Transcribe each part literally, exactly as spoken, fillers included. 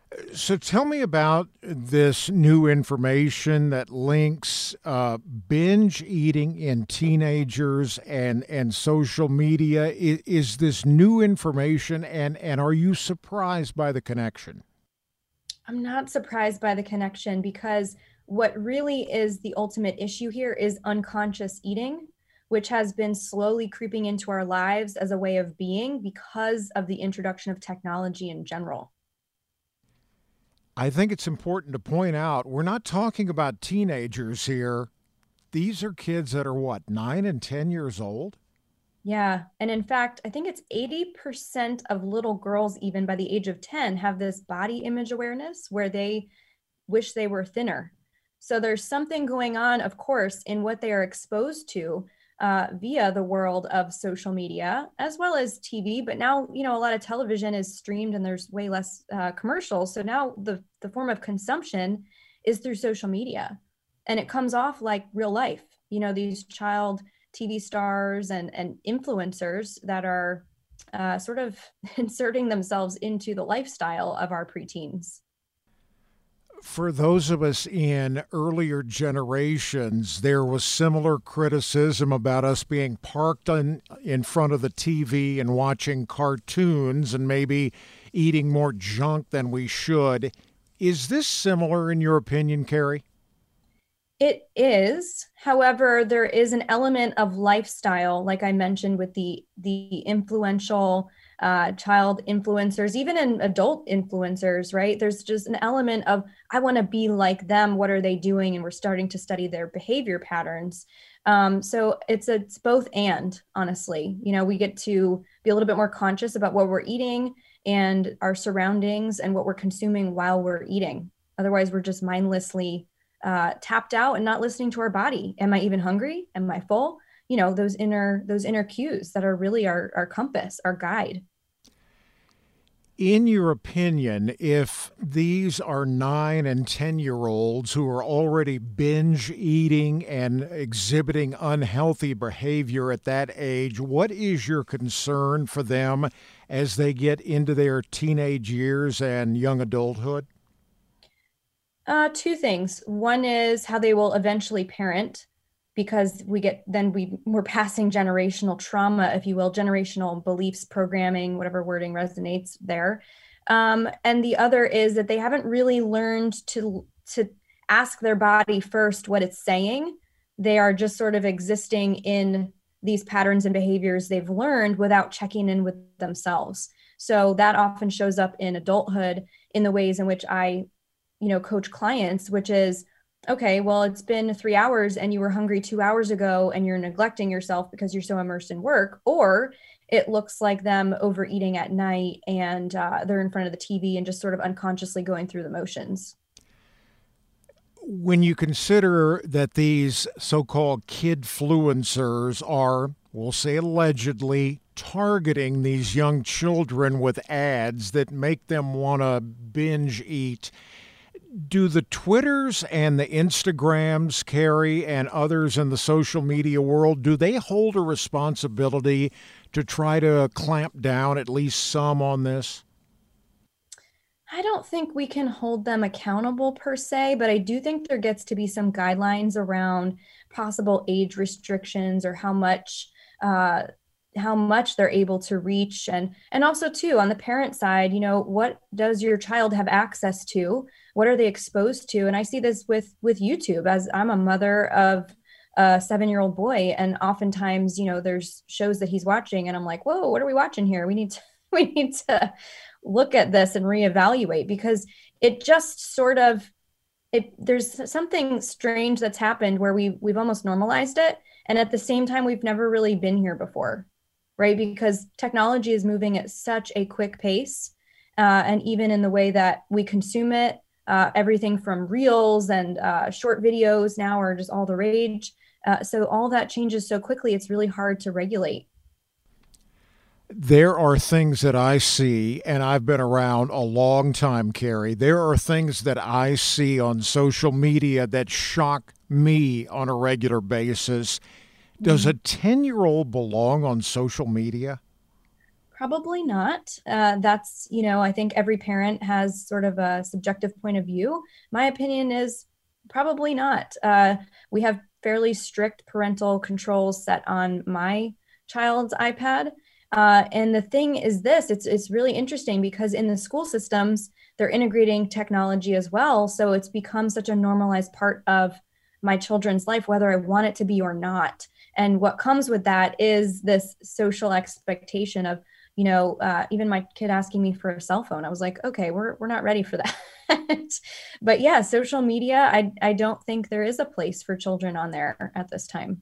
So tell me about this new information that links uh, binge eating in teenagers and and social media. Is, is this new information, and and are you surprised by the connection? I'm not surprised by the connection because what really is the ultimate issue here is unconscious eating, which has been slowly creeping into our lives as a way of being because of the introduction of technology in general. I think it's important to point out we're not talking about teenagers here. These are kids that are what, nine and ten years old? Yeah. And in fact, I think it's eighty percent of little girls, even by the age of ten, have this body image awareness where they wish they were thinner. So there's something going on, of course, in what they are exposed to uh, via the world of social media as well as T V. But now, you know, a lot of television is streamed and there's way less uh, commercials. So now the, the form of consumption is through social media and it comes off like real life. You know, these child T V stars and, and influencers that are uh, sort of inserting themselves into the lifestyle of our preteens. For those of us in earlier generations, there was similar criticism about us being parked in, in front of the T V and watching cartoons and maybe eating more junk than we should. Is this similar in your opinion, Carrie? It is. However, there is an element of lifestyle, like I mentioned, with the the influential uh, child influencers, even in adult influencers, right? There's just an element of I want to be like them. What are they doing? And we're starting to study their behavior patterns. Um, so it's it's both and honestly, you know, we get to be a little bit more conscious about what we're eating and our surroundings and what we're consuming while we're eating. Otherwise, we're just mindlessly uh, tapped out and not listening to our body. Am I even hungry? Am I full? You know, those inner those inner cues that are really our, our compass, our guide. In your opinion, if these are nine and ten year olds who are already binge eating and exhibiting unhealthy behavior at that age, what is your concern for them as they get into their teenage years and young adulthood? Uh, two things. One is how they will eventually parent, because we get then we we're passing generational trauma, if you will, generational beliefs, programming, whatever wording resonates there. Um, and the other is that they haven't really learned to to ask their body first what it's saying. They are just sort of existing in these patterns and behaviors they've learned without checking in with themselves. So that often shows up in adulthood in the ways in which I you know, coach clients, which is, okay, well, it's been three hours and you were hungry two hours ago and you're neglecting yourself because you're so immersed in work. Or it looks like them overeating at night and uh, they're in front of the T V and just sort of unconsciously going through the motions. When you consider that these so called kid fluencers are, we'll say allegedly, targeting these young children with ads that make them want to binge eat, do the Twitters and the Instagrams, Carrie, and others in the social media world, do they hold a responsibility to try to clamp down at least some on this? I don't think we can hold them accountable per se, but I do think there gets to be some guidelines around possible age restrictions or how much uh, how much they're able to reach, and and also too on the parent side, you know, what does your child have access to? What are they exposed to? And I see this with with YouTube, as I'm a mother of a seven year old boy, and oftentimes, you know, there's shows that he's watching and I'm like, whoa, what are we watching here? We need to we need to look at this and reevaluate, because it just sort of it there's something strange that's happened where we we've almost normalized it, and at the same time we've never really been here before, right? Because technology is moving at such a quick pace, uh, and even in the way that we consume it, uh, everything from reels and uh, short videos now are just all the rage. Uh, so all that changes so quickly, it's really hard to regulate. There are things that I see, and I've been around a long time, Carrie. There are things that I see on social media that shock me on a regular basis. Does a Mm. ten year old belong on social media? Probably not. Uh, that's, you know, I think every parent has sort of a subjective point of view. My opinion is probably not. Uh, we have fairly strict parental controls set on my child's iPad. Uh, and the thing is this, it's, it's really interesting because in the school systems, they're integrating technology as well. So it's become such a normalized part of my children's life, whether I want it to be or not. And what comes with that is this social expectation of, you know, uh, even my kid asking me for a cell phone. I was like, okay, we're we're not ready for that. But yeah, social media, I I don't think there is a place for children on there at this time.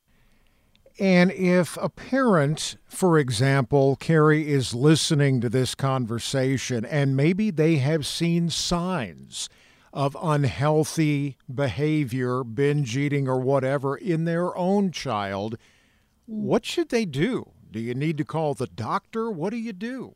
And if a parent, for example, Carrie, is listening to this conversation and maybe they have seen signs of unhealthy behavior, binge eating or whatever in their own child, what should they do? Do you need to call the doctor? What do you do?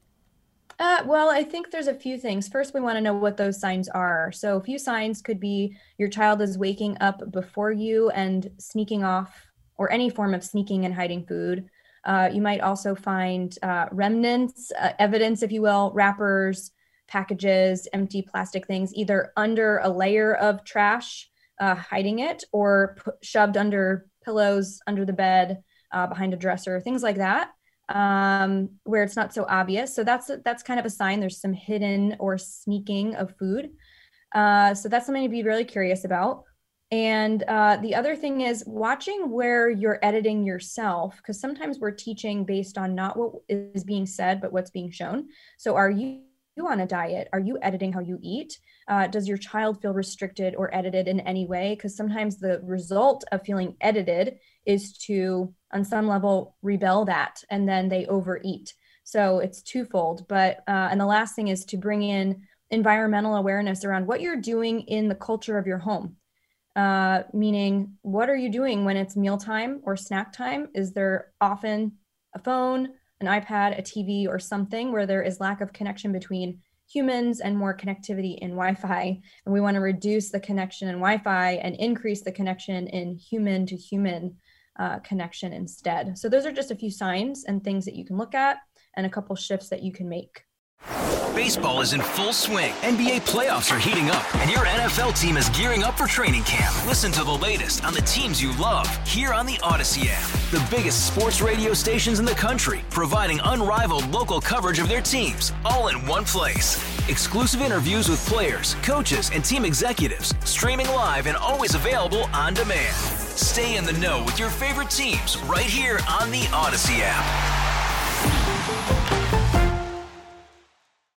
Uh, well, I think there's a few things. First, we want to know what those signs are. So a few signs could be your child is waking up before you and sneaking off, or any form of sneaking and hiding food. Uh, you might also find uh, remnants, uh, evidence, if you will, wrappers, packages, empty plastic things, either under a layer of trash, uh, hiding it, or p- shoved under pillows, under the bed, uh, behind a dresser, things like that, um, where it's not so obvious. So that's that's kind of a sign there's some hidden or sneaking of food. Uh, so that's something to be really curious about. And uh, the other thing is watching where you're editing yourself, because sometimes we're teaching based on not what is being said, but what's being shown. So are you on a diet? Are you editing how you eat? Uh, does your child feel restricted or edited in any way? Because sometimes the result of feeling edited is to, on some level, rebel that, and then they overeat. So it's twofold. But, uh, and the last thing is to bring in environmental awareness around what you're doing in the culture of your home. Uh, meaning, what are you doing when it's mealtime or snack time? Is there often a phone, an iPad, a T V, or something where there is lack of connection between humans and more connectivity in Wi-Fi? And we want to reduce the connection in Wi-Fi and increase the connection in human to human uh, connection instead. So those are just a few signs and things that you can look at and a couple shifts that you can make. Baseball is in full swing. N B A playoffs are heating up, and your N F L team is gearing up for training camp. Listen to the latest on the teams you love here on the Odyssey app. The biggest sports radio stations in the country, providing unrivaled local coverage of their teams, all in one place. Exclusive interviews with players, coaches, and team executives, streaming live and always available on demand. Stay in the know with your favorite teams right here on the Odyssey app.